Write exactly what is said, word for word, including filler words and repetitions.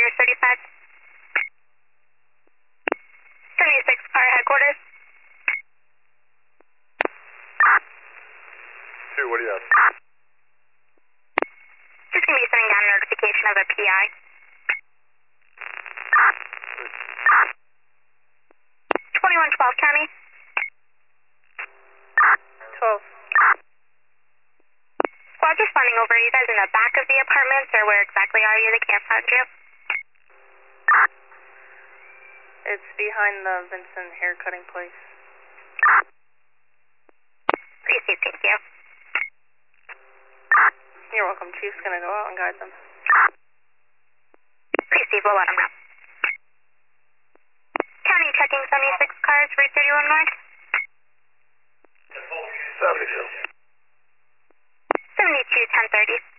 Route thirty-five. seventy-six car headquarters. Two, what do you have? Just going to be sending down a notification of a P I. twenty-one twelve County. twelve. Squad's responding over. Are you guys in the back of the apartments, or where exactly are you? They can't find you. It's behind the Vincent haircutting place. Received, thank you. You're welcome. Chief's gonna go out and guide them. Received, we'll let them know. County checking seventy-six cars, Route thirty-one North. seventy-two. seventy-two ten thirty.